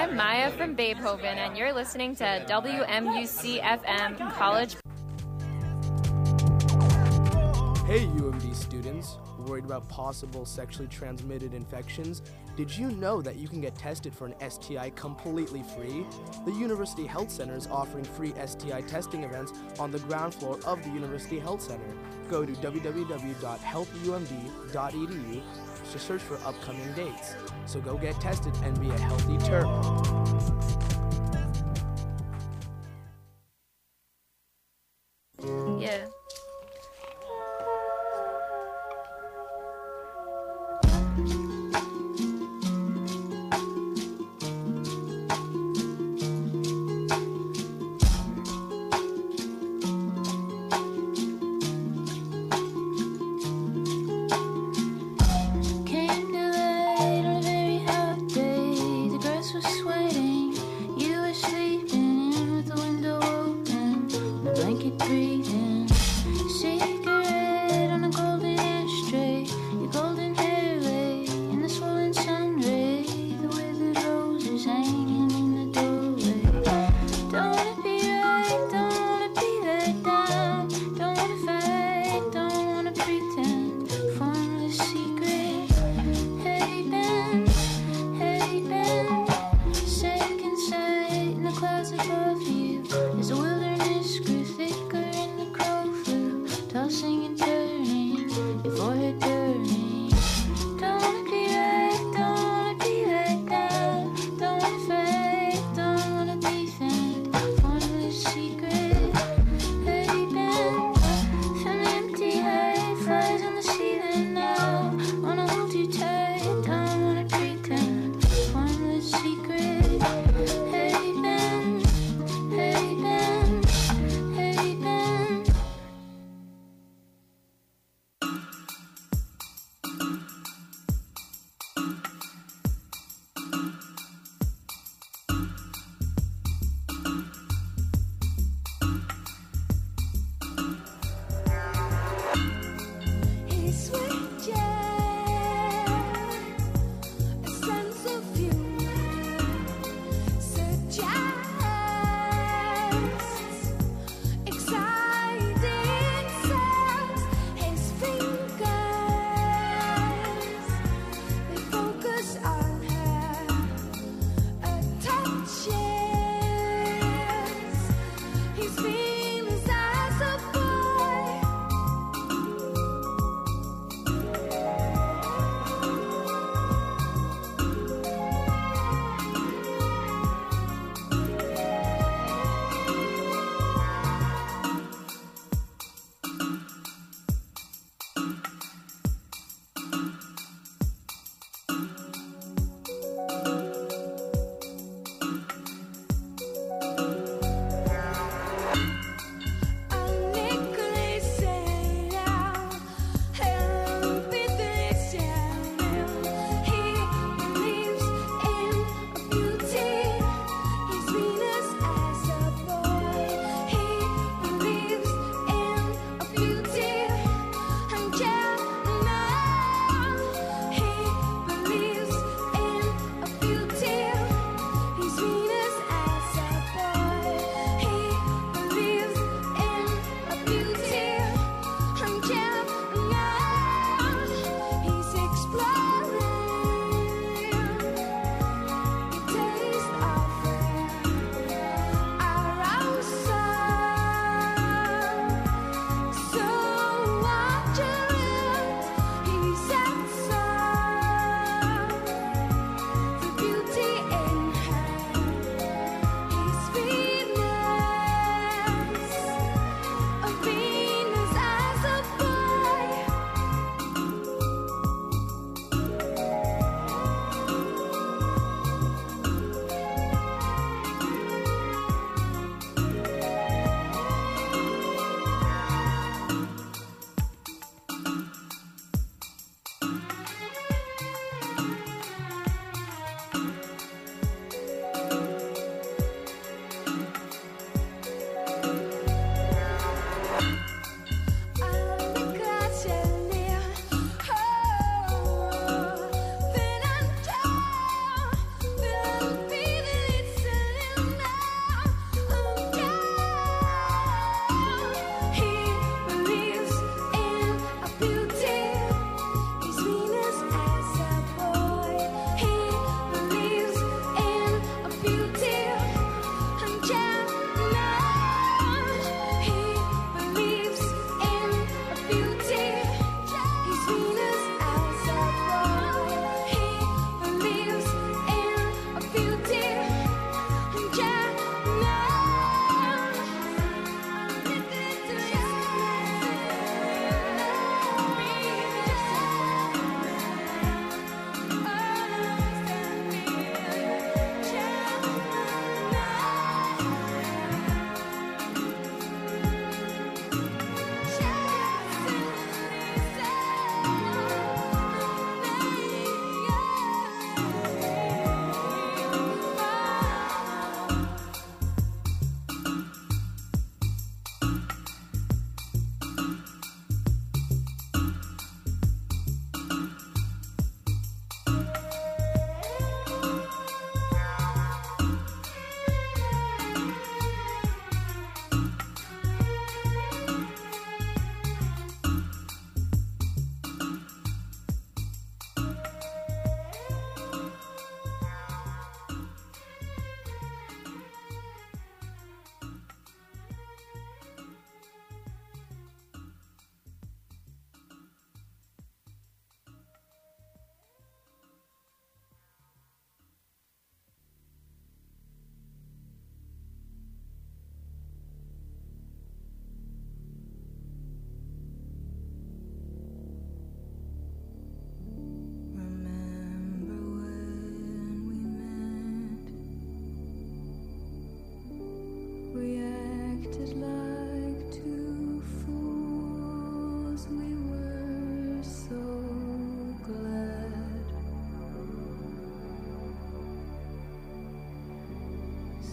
I'm Maya from Beethoven, and you're listening to WMUC FM College. Hey UMD students, worried about possible sexually transmitted infections? Did you know that you can get tested for an STI completely free? The University Health Center is offering free STI testing events on the ground floor of the University Health Center. Go to www.healthumd.edu to search for upcoming dates. So go get tested and be a healthy Terp. Yeah. Above you, as the wilderness grew thicker in the crowd.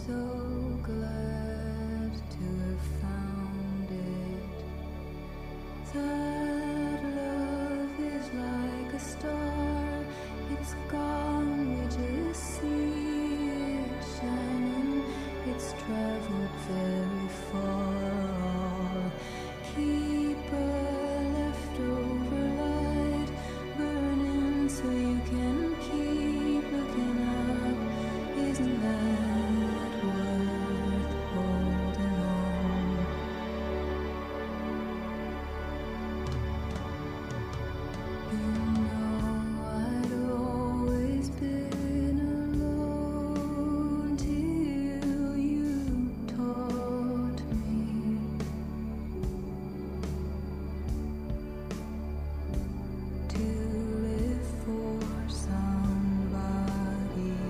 so glad to have found it. That love is like a star. It's gone, we just see it shining. It's traveled very far. Keep a leftover light burning so you can keep looking up. Isn't that worth holding on? You know I'd always been alone till you taught me to live for somebody.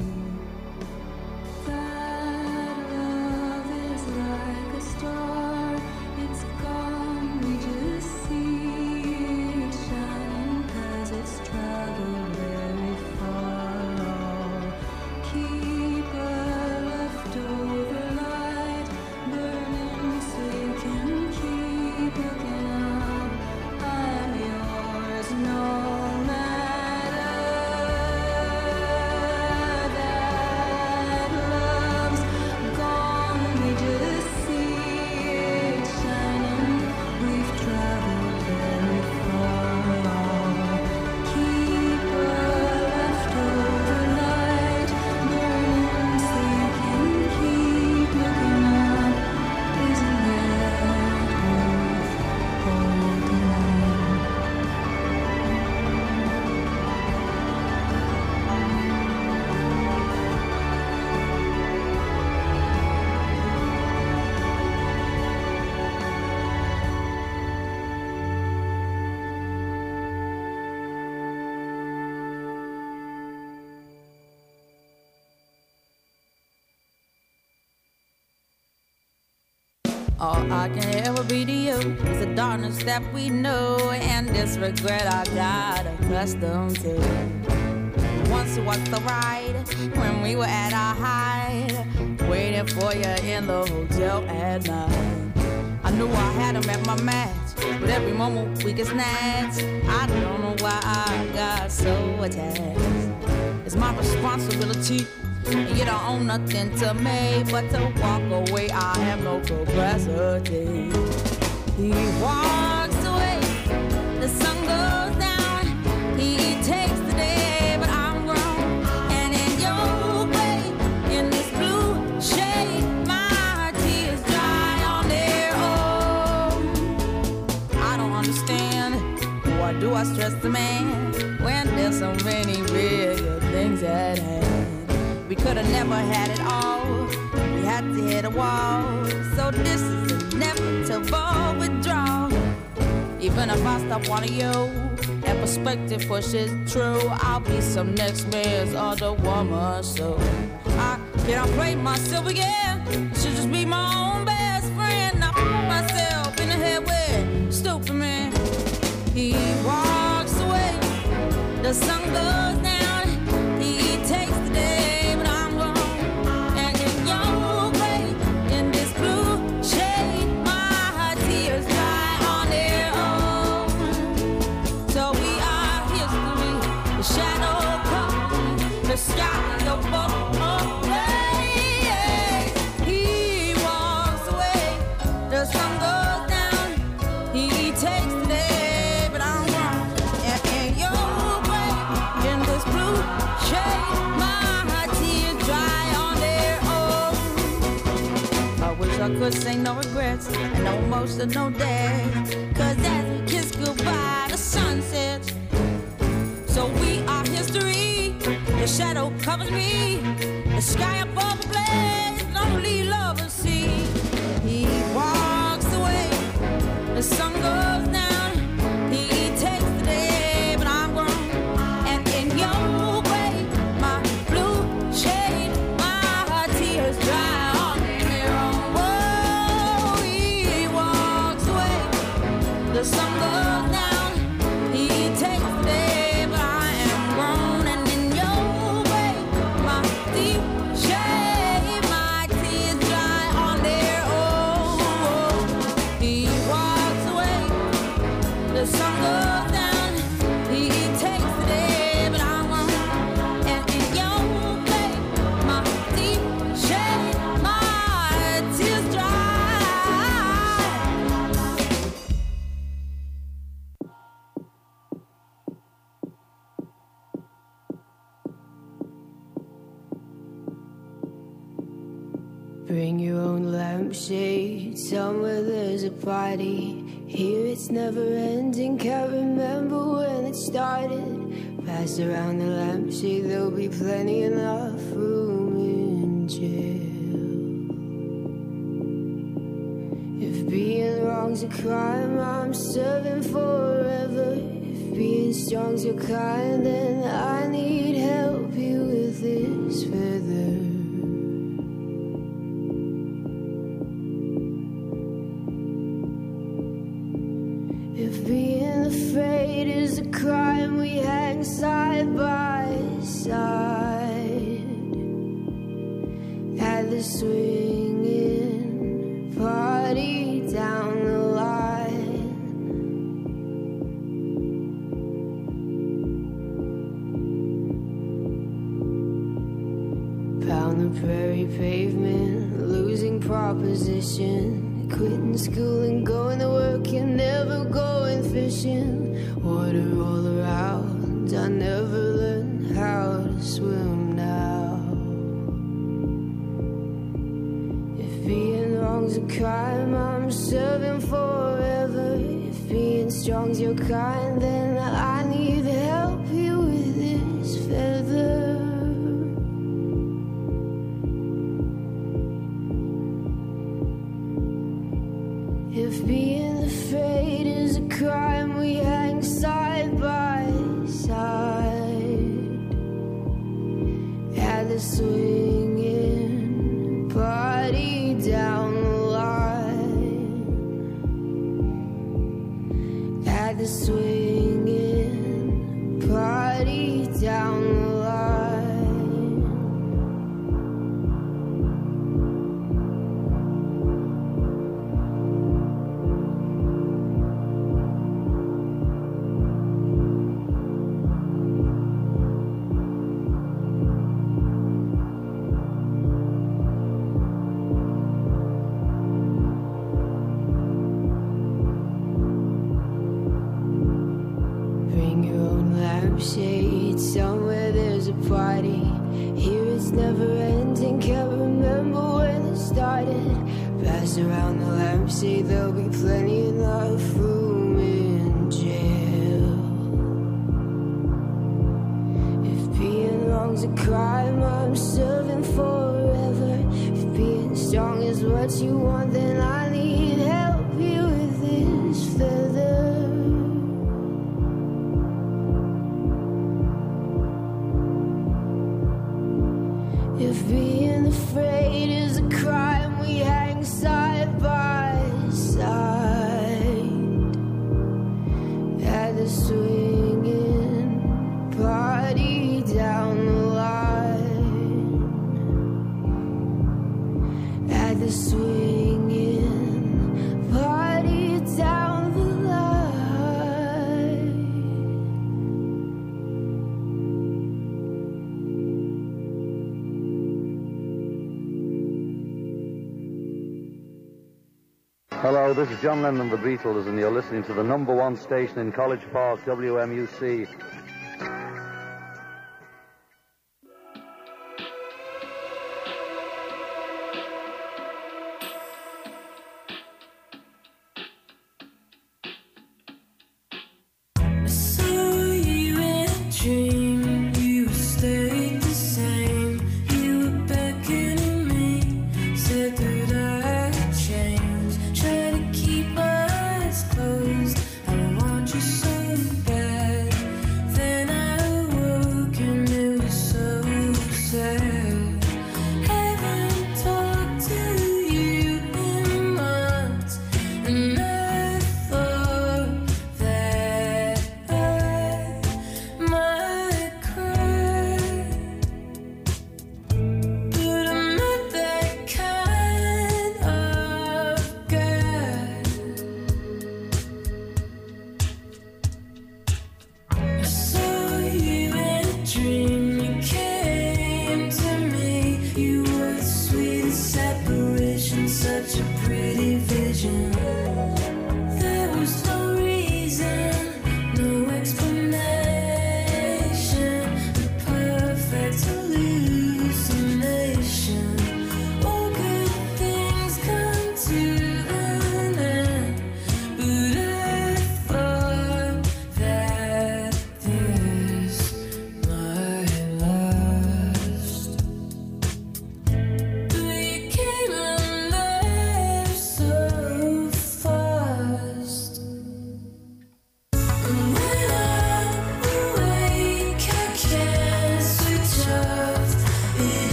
That love is like a star. It's gone, we just see it shining 'cause it's traveled very far. Keep a leftover light burning so you can keep looking up. I'm yours no matter. That love's gone, we just see it shining. We've traveled very far. Keep a leftover light burning so you can keep looking up. Isn't that worth holding on? All I can ever be to you is the darkness that we know and this regret I got accustomed to. Once it was the ride when we were at our height, waiting for you in the hotel at night. I knew I had him at my match, but every moment we get snatched. I don't know why I got so attached. It's my responsibility, and you don't own nothing to me but to walk away. I have no capacity. He walks away, the sun goes down. He takes the day, but I'm grown. And in your way, in this blue shade, my tears dry on their own. I don't understand, why do I stress the man when there's so many bigger things at hand? We could have never had it all. We had to hit a wall. So this is inevitable withdrawal. Even if I stop wanting you, that perspective pushes true. I'll be some next man's other woman. So I can't play myself again. I should just be my own best friend. I put myself in the head with stupid man. He walks away, the sun goes down. He takes the day. The sky above away. He walks away, the sun goes down. He takes the day, but I'm wrong. And in your way, in this blue shade, my tears dry on their own. I wish I could say no regrets and no emotional day. 'Cause as we kiss goodbye, the sun sets. So we are history. The shadow covers me. The sky above the blaze, only lovers see. He walks away, the sun goes down. He takes the day, but I'm grown. And in your way, my blue shade, my tears dry on their own. Whoa, he walks away, the sun goes down. He takes the day, but I am grown. And in your way, my deep shade. Bring your own lampshade, somewhere there's a party. Here it's never ending, can't remember when it started. Pass around the lampshade, there'll be plenty enough room in jail. If being wrong's a crime, I'm serving forever. If being strong's your kind, then I need help here with this feather. If being afraid is a crime, we hang side by side at the swinging party down the line. Pound the prairie pavement, losing proposition. Quitting school and going to work and never going fishing. Water all around, I never learned how to swim now. If being wrong's a crime, I'm serving forever. If being strong's your kind, then I need help here with this feather. If being afraid is a crime, we hang side by side at the swinging party down the line. At the swinging party down the line. Shade, somewhere there's a party. Here it's never ending, can't remember when it started. Pass around the lampshade, there'll be plenty enough room in jail. If being wrong's a crime, I'm serving forever. If being strong is what you want, then I need help here with this feather. If being afraid is a crime, we hang side by side at the swinging party down the line. At the swinging party down the line. Hello, this is John Lennon, the Beatles, and you're listening to the #1 station in College Park, WMUC. Keep us close. I want you so bad.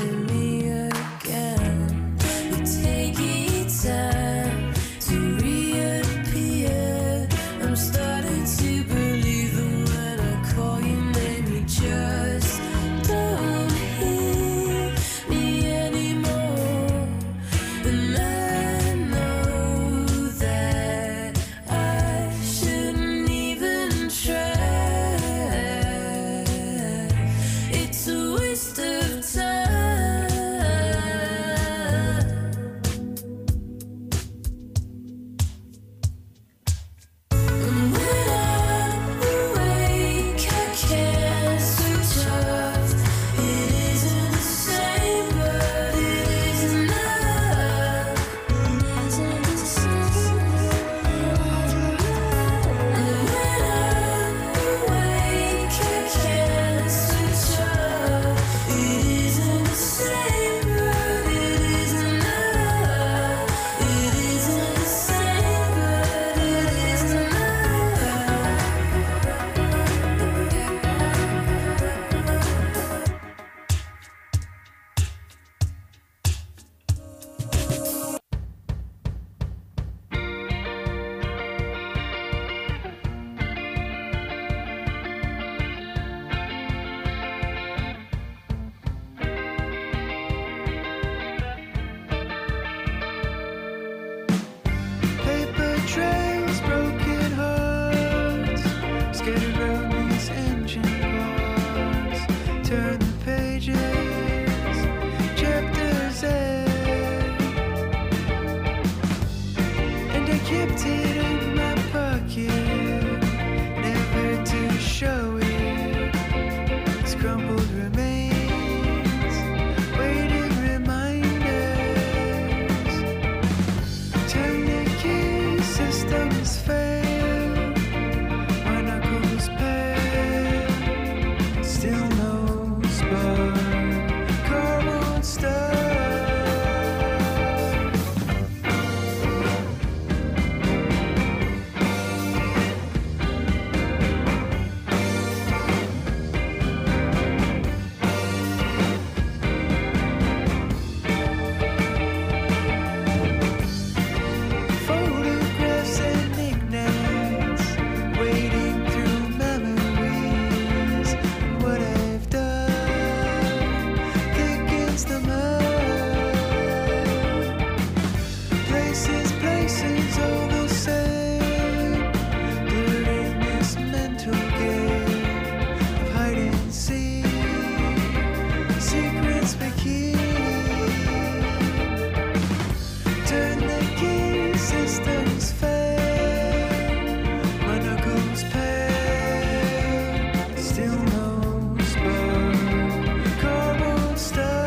to me again. You take it time to reappear. I'm starting to believe that when I call your name, you just don't hear me anymore. And I know that I shouldn't even try. It's a waste of time. And when I'm awake, I can't switch off. It isn't the same, but it is enough. And when I'm awake, I can't switch off. It isn't the same, but it is enough. It isn't the same, but it is paper trails, broken hearts, scattered around these engine parts. Turn the pages, chapters end, and I kept it in my pocket, never to show it. It's crumpled remains, waiting reminders. Turn the key, systems fail. My knuckles pale, still no spark. Car won't start. Photographs and knickknacks, wading through memories. What I've done thickens the mud. Places, all the same. Blurred in this mental game of hide and seek. Secrets we keep. Turn the key, systems fail. My knuckles pale, still no spark. Car won't start.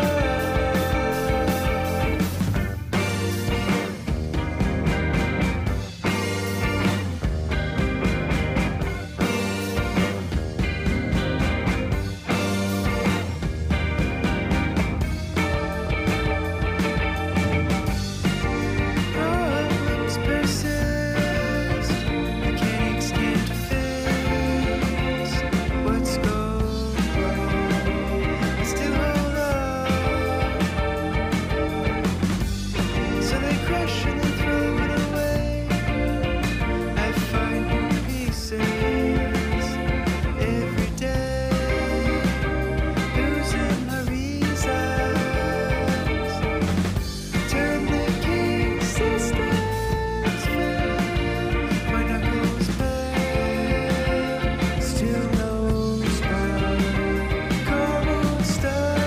Problems persist, mechanics can't fix what's gone wrong. Still hold on, so they crush and they throw it away. I find new pieces every day, losing my reasons. Turn the key, systems fail. My knuckles pale, still no spark. Car won't start.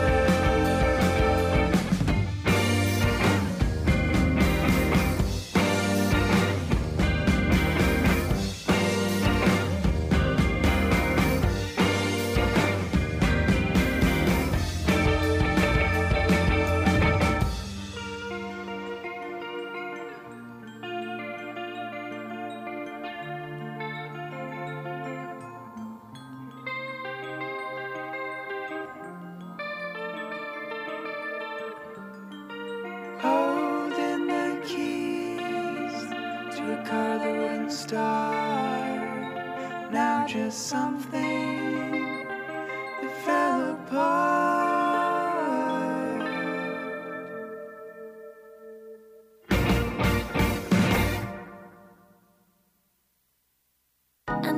Holding the keys to a car that wouldn't start. Now just something that fell apart.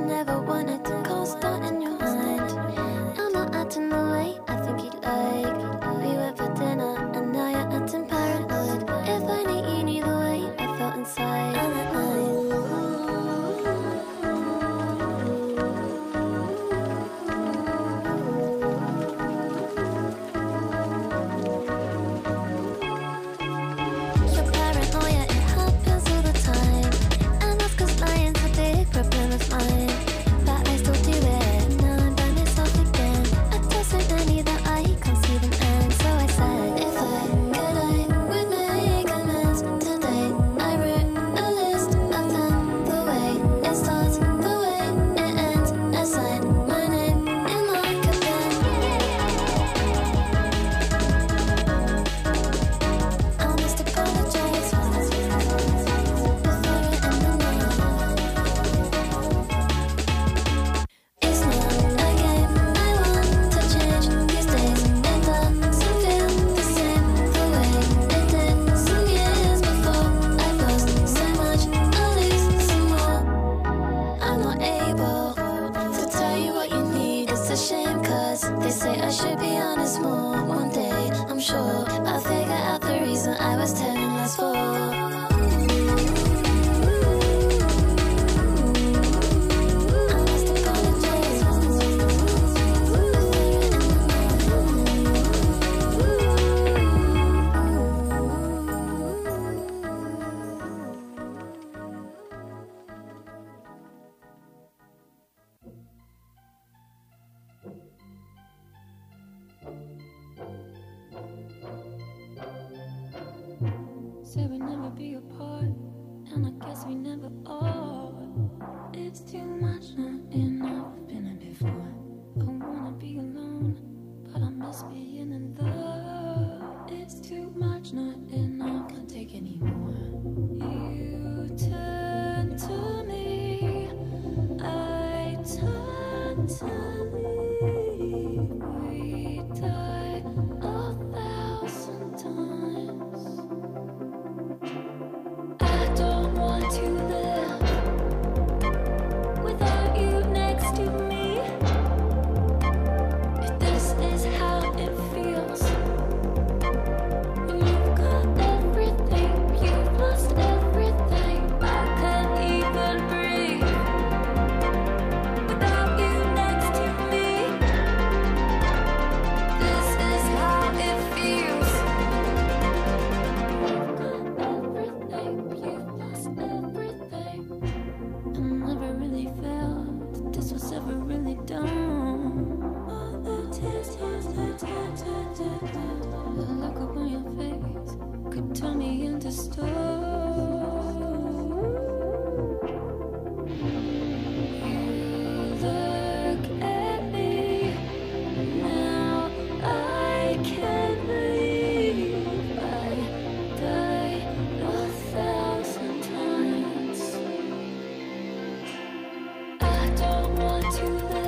never wanted to co-star in your mind. I'm not acting the way I think you'd like. We went for dinner and now you're acting paranoid. If only you knew the way I felt inside on that night. Your paranoia, it happens all the time. And that's 'cause lying's a big problem of mine. But I still do it, now I'm by myself again. I told so many that I can't see them end. So I said, if I could, I would make amends today. I wrote a list of them, the way it starts, the way it ends. I signed my name in marker pen. I must apologize before it ended now. It's not a game I want to change these days. It doesn't feel the same the way it did some years before. I lost so much, I'll lose some more. I'm not able to tell you what you need. It's a shame 'cause they say I should be honest more. One day, I'm sure I'll figure out the reason I was telling lies for. I must apologize Say we'd never be apart, and I guess we never are. It's too much, not enough. Been it before. I wanna be alone, but I miss being in love. It's too much, not enough. Can't take anymore. You turn to me, I turn to leave. We die 1,000 times. I don't want to live without you next to me. If this is how it feels, when you've got everything, you've lost everything. I can't even breathe without you next to me. This is how it feels. You've got everything, you've lost everything. I never really felt that this was ever really done. All the tears, the look up on your face could turn me into stone. You look at me now, I can't believe I died 1,000 times. I don't want to live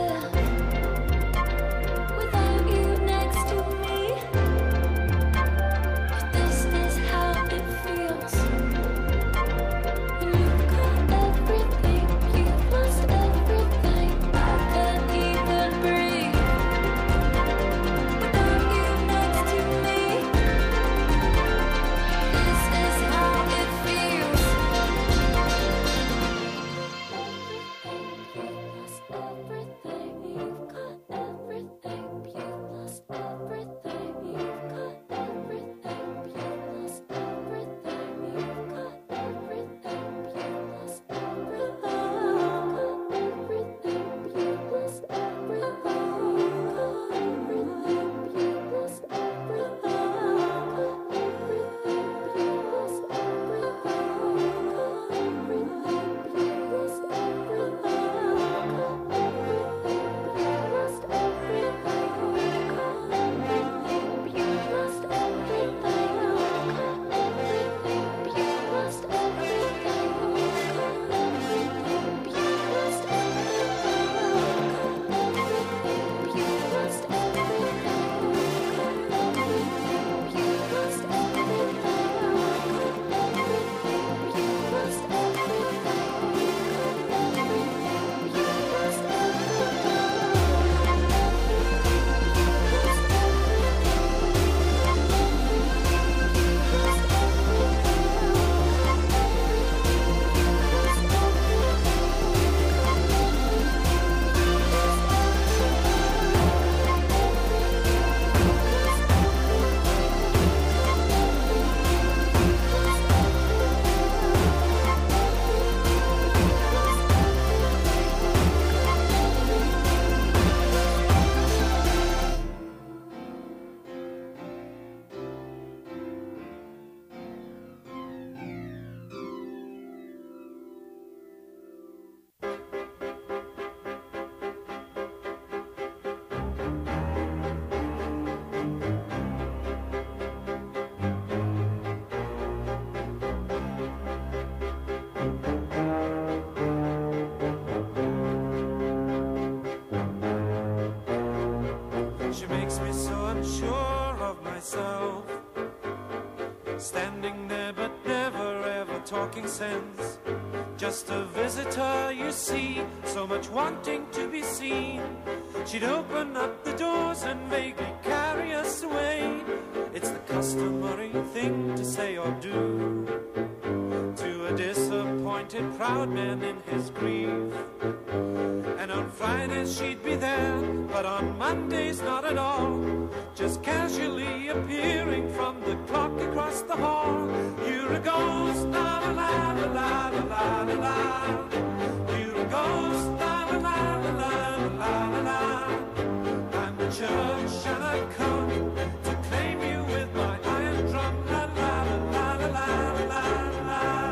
standing there but never ever talking sense. Just a visitor, you see, so much wanting to be seen. She'd open up the doors and vaguely carry us away. It's the customary thing to say or do to a disappointed proud man in his grief. And on Fridays she'd be there, but on Mondays not at all, just casually appearing from the clock across the hall. You're a ghost, la la la la la la la la. You're a ghost, la la la la la la la. I'm the church and I've come to claim you with my iron drum, la la la la la la la la.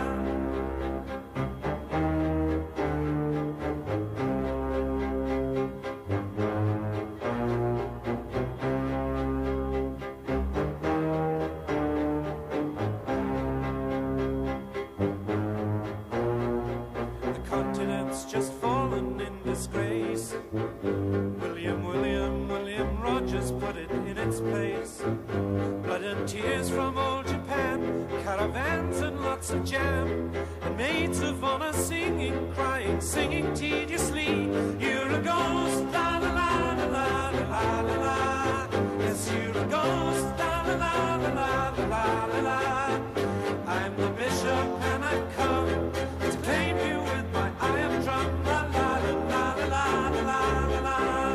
Just fallen in disgrace. William Rogers put it in its place. Blood and tears from old Japan, caravans and lots of jam, and maids of honor singing, crying, singing tediously. You're a ghost, la la la la la la la la. Yes, you're a ghost, la la la la la la la la. I'm the bishop and I've come to claim you with my iron drum, la la la la la la la la.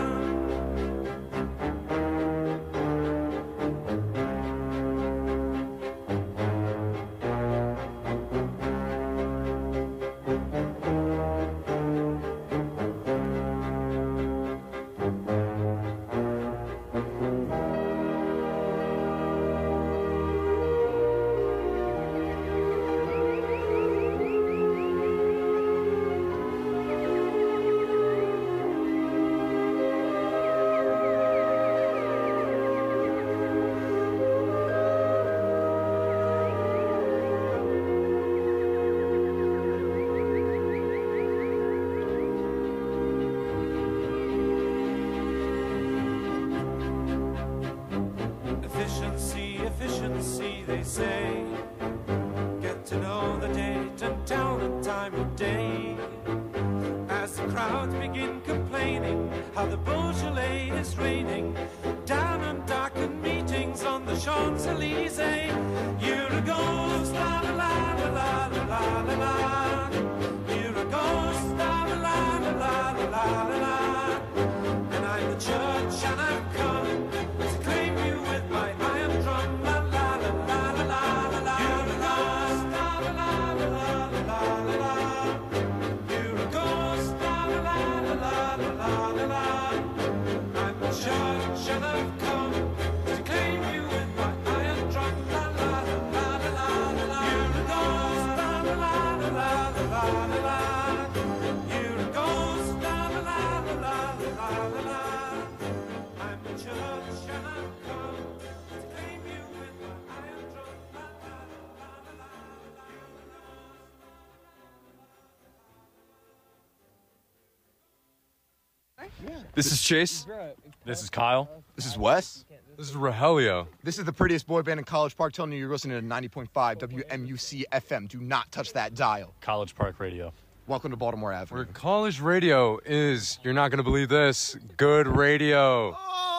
Efficiency, they say. Get to know the date and tell the time of day. As the crowds begin complaining how the Beaujolais is raining, down and darkened meetings on the Champs-Élysées. You're a ghost, la la la la la la la la. You're a ghost, la la la la la la la la. And I'm the church and I've come to claim you with my iron drum. Church and I've come to claim you with my iron drum, la la la la la la la. You're a ghost, la la la la la la la la. You're a ghost, la la la la la la la la. I'm the church and I've come to claim you with my iron drum, la la la la la la. This is Chase. This is Kyle. This is Wes. This is Rogelio. This is the prettiest boy band in College Park telling you you're listening to 90.5 WMUC FM. Do not touch that dial. College Park Radio. Welcome to Baltimore Avenue. Where college radio is, you're not going to believe this, good radio.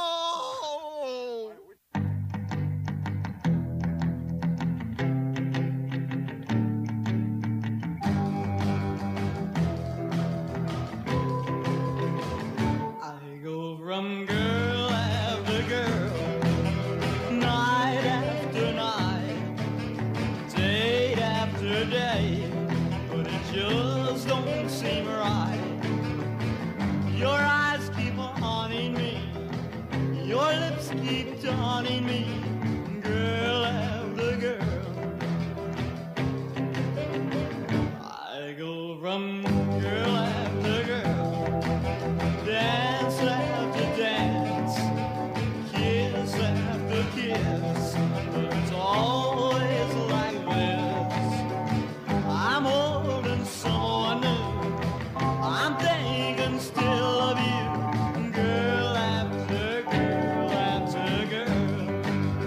Haunting me, girl after girl. I go from girl after girl, dance after dance, kiss after kiss, but it's always like this. I'm holding someone new, I'm thinking still of you, girl after girl after girl.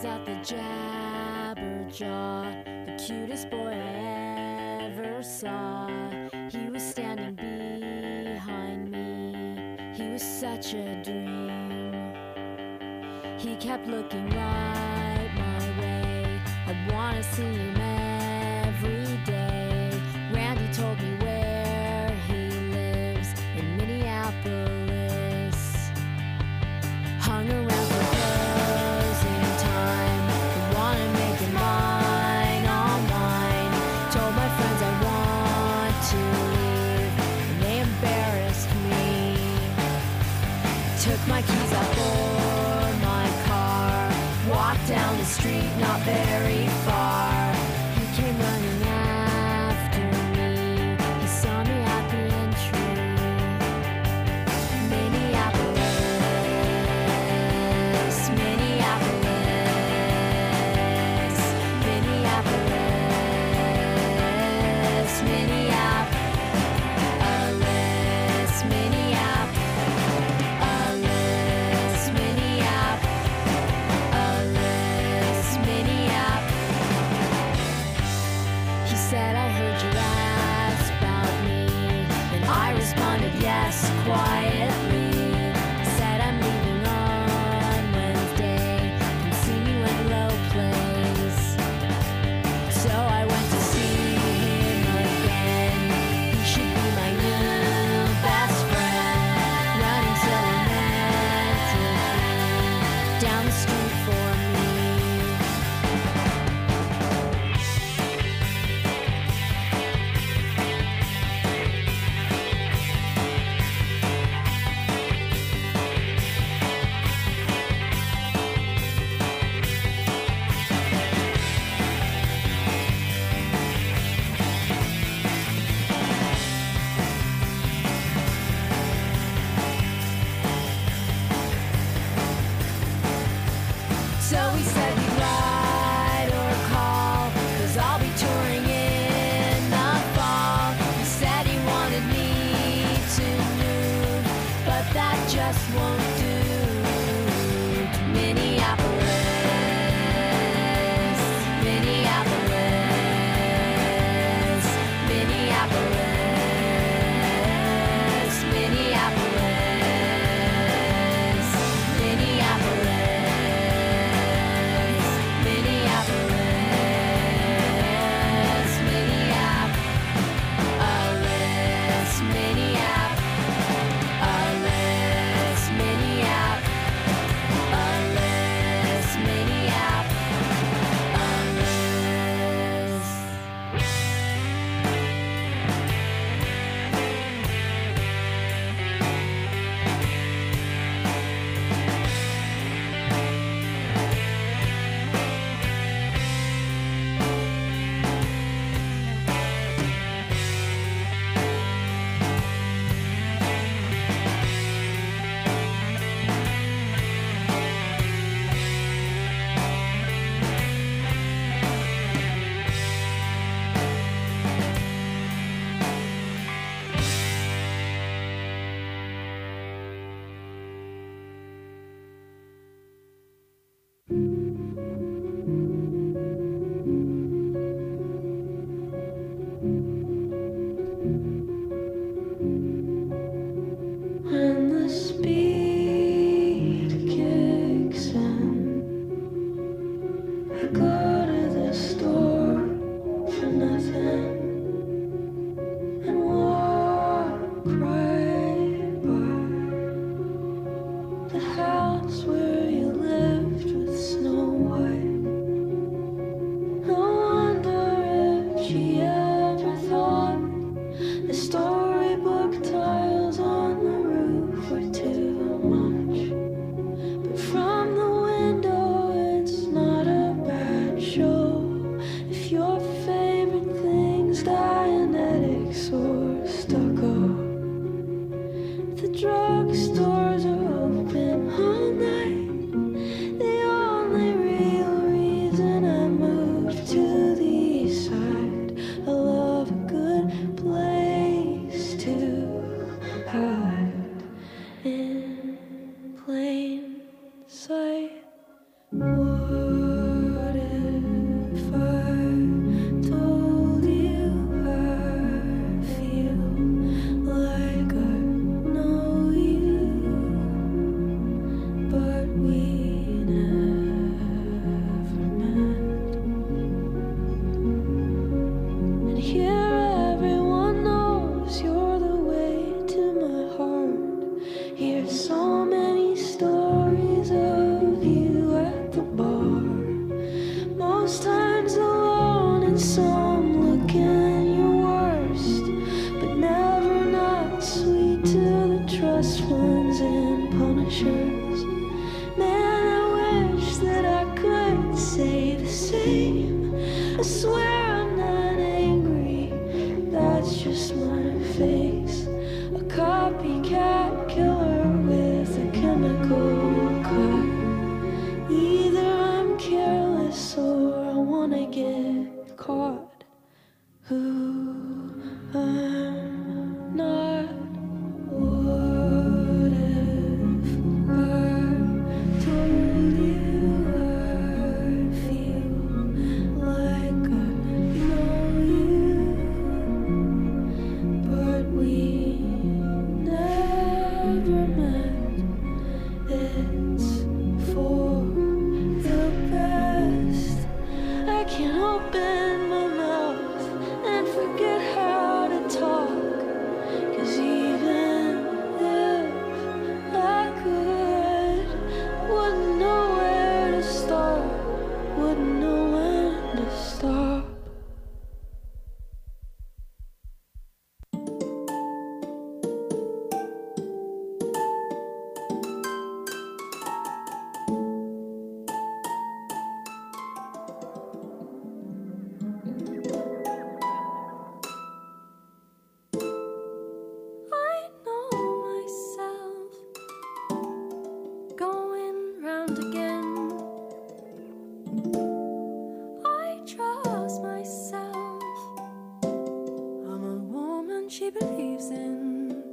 was at the Jabberjaw, the cutest boy I ever saw. He was standing behind me, he was such a dream. He kept looking right my way, I wanna see him every day. Randy told me where he lives, in Minneapolis. Hung around for closing time, I wanna make it mine, all mine. Told my friends I want to leave, and they embarrassed me. Took my keys out for my car, walked down the street not very far. He came running after me, he saw me at the entry. Minneapolis, Minneapolis, Minneapolis, Minneapolis, Minneapolis, Minneapolis, Minneapolis. He said, I heard you ask about me, and I responded yes quietly. Said I'm leaving on Wednesday, come see me when Low plays. So I went to see him again, he should be my new best friend. Running so romantically down the street for me. So we said we'd ride or call, 'cause I'll be touring in the fall. He said he wanted me to move, but that just won't do. To Minneapolis, Minneapolis, Minneapolis, Minneapolis, Minneapolis, Minneapolis, Minneapolis, Minneapolis, Minneapolis, Minneapolis. who I'm not. What if I told you I feel like I know you, but we never met? It's for the best. I can't open my mouth and forget how to talk, 'cause even if I could, wouldn't know where to start, wouldn't know when to stop. I know myself going round again. I trust myself. I'm a woman she believes in.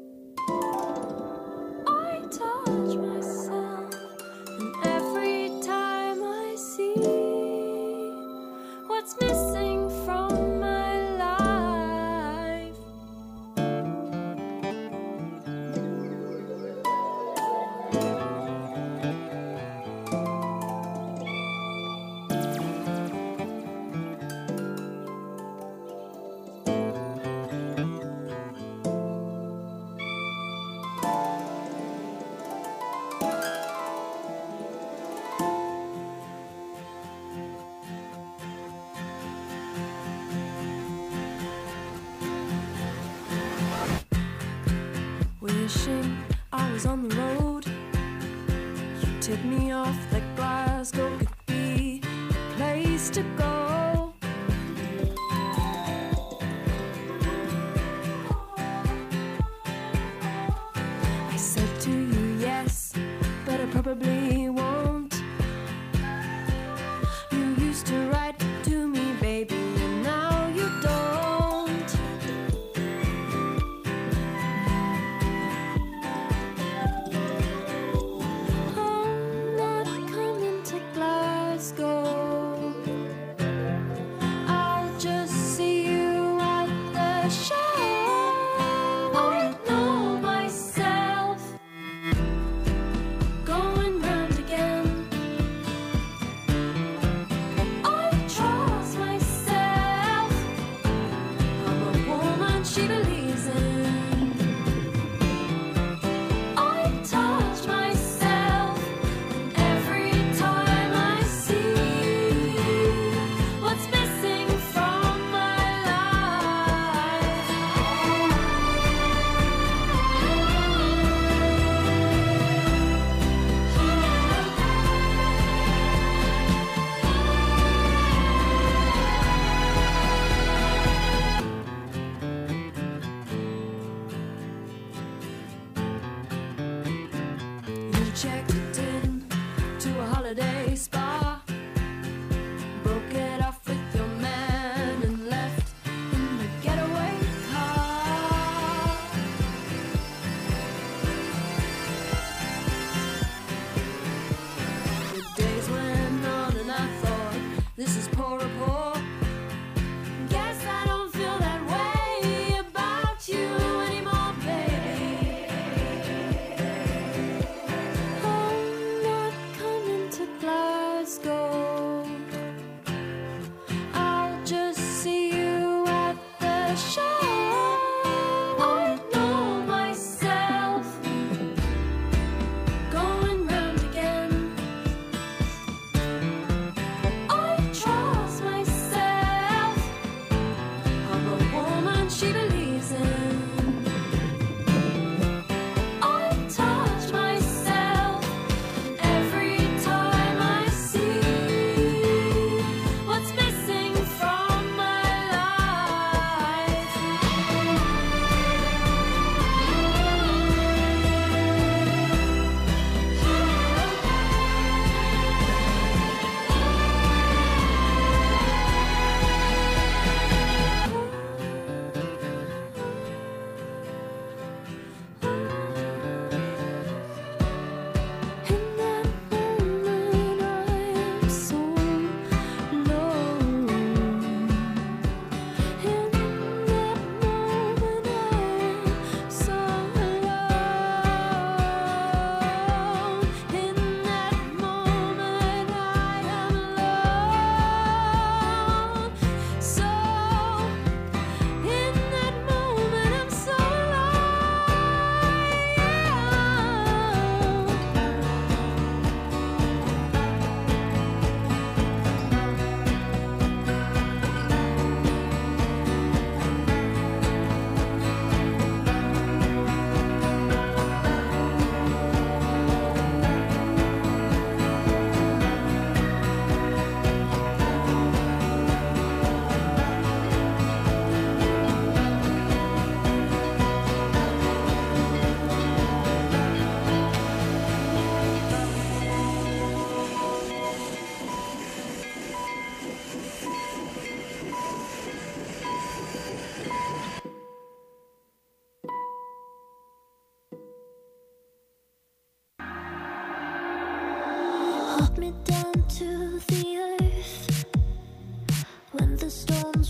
I touch myself, and every time I see what's missing from my life. Wishing I was on the road. You tip me off that Glasgow could be the place to go. I said to you yes, but I probably won't. You used to write to me, baby, and now you don't. I'm not coming to Glasgow. I'll just see you at the show. I know myself going round again. I trust myself. I'm a woman she believes in. I touch myself, and every time I see what's missing from my life.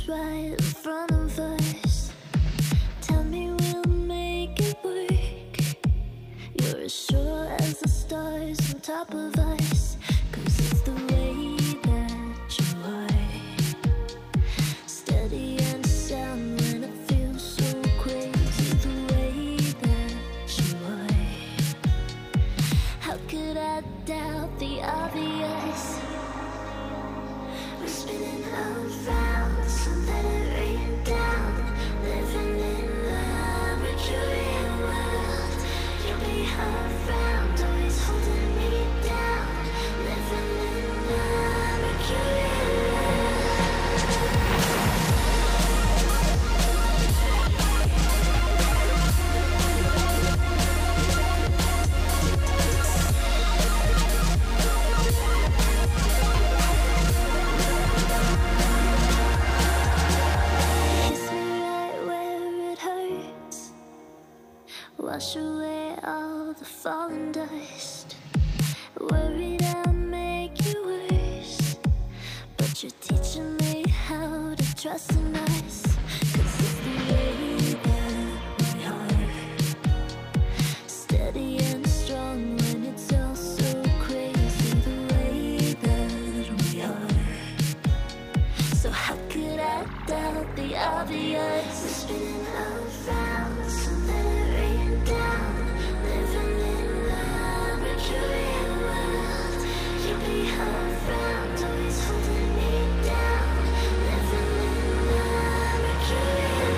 is right in front of us. Tell me we'll make it work. You're as sure as the stars on top of us, 'cause it's the way that you are. Steady and sound when it feels so crazy, the way that you are. How could I doubt the obvious? We're spinning around, so let it rain down. Living in the mercurial world. You'll be around, always holding me down. Living in the mercurial wash away all the fallen dust. Worried I'll make you worse, but you're teaching me how to trust in us. 'Cause it's the way that we are. Steady and strong when it's all so crazy, the way that we are. So how could I doubt the obvious? We're spinning around, so let it rain down. Living in the mercurial world. You'll be around, always holding me down. Living in the mercurial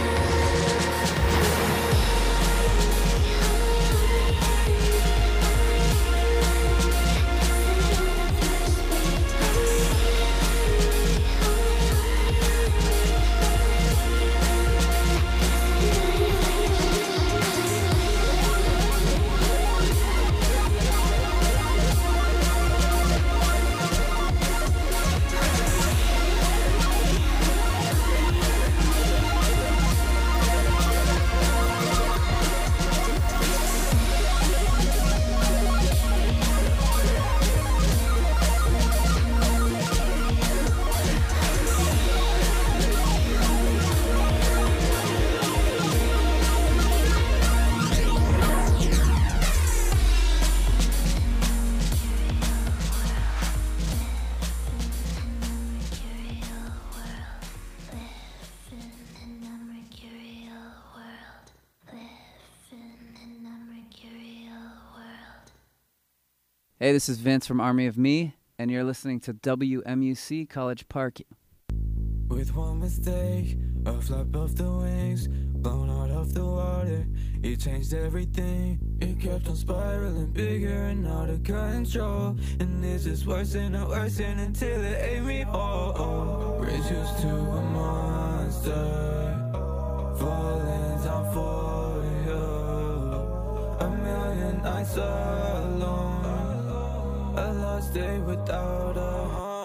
Hey, this is Vince from Army of Me, and you're listening to WMUC College Park. With one mistake, a flap of the wings, blown out of the water, it changed everything. It kept on spiraling bigger and out of control, and it's just worsening and worsening until it ate me whole. Reduced to a monster, falling down for you. A million nights alone, a lost day without a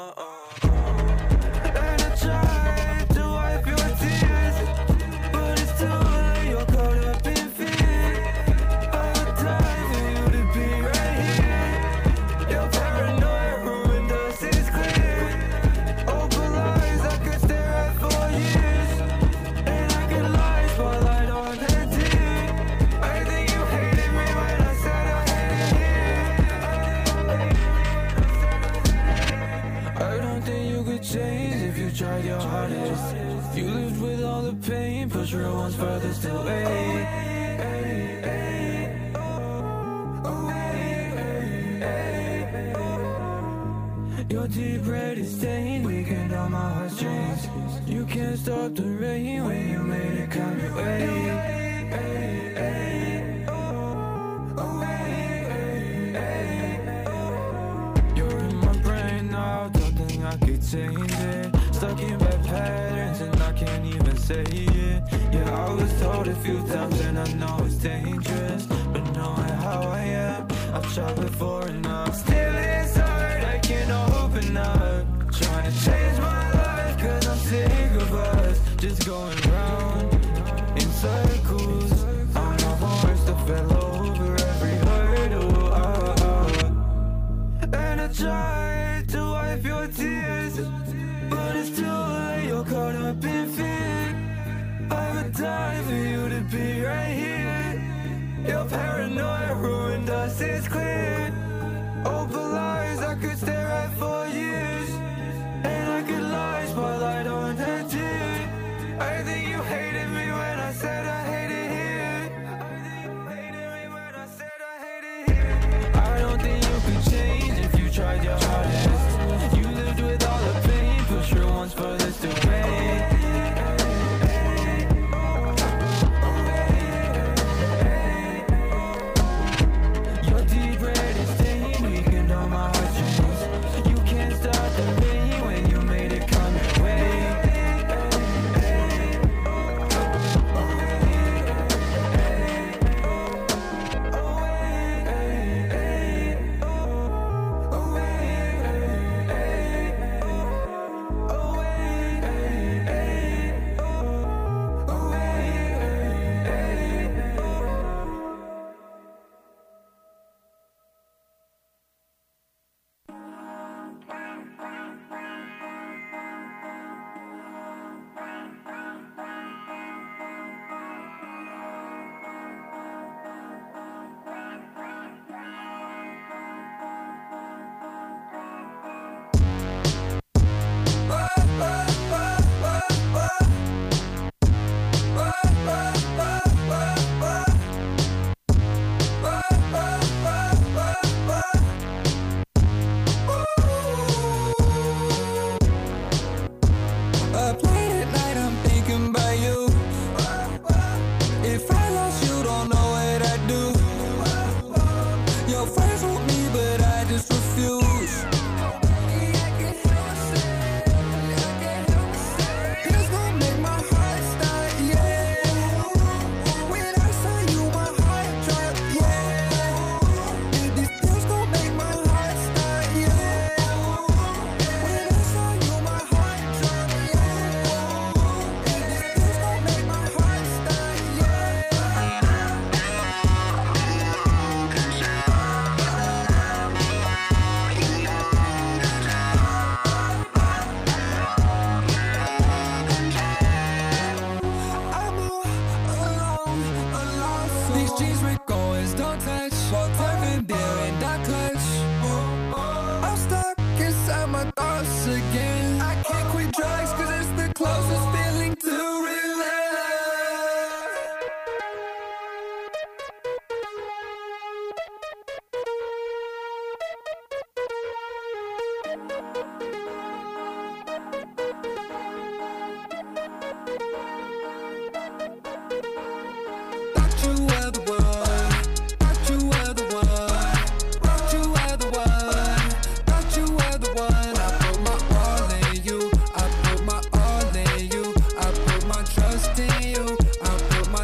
and I tried to wipe your tears, but it's too late, you're caught up in fear. I would die for you to be right here. Your paranoia ruined us, it's clear. Open eyes I could stare at for years, and I could lie while I don't hesitate. I think you hated me when I said I hated you. I don't think you could change if you tried your hardest. You lived with all the pain, pushed real ones furthest away. Your deep red is stained, weakened on my heartstrings. You can't stop the rain when you made it come your way. You're in my brain now, don't think I could change it. Stuck in bad patterns and I can't even say it. Yeah, I was told a few times and I know it's dangerous, but knowing how I am, I've tried before enough. Still it's hard, I can't open up. Trying to change my life cause I'm sick of us just going round in circles. I'm a horse that fell over every hurdle. And I tried to wipe your tears, but it's too late, you're caught up die for you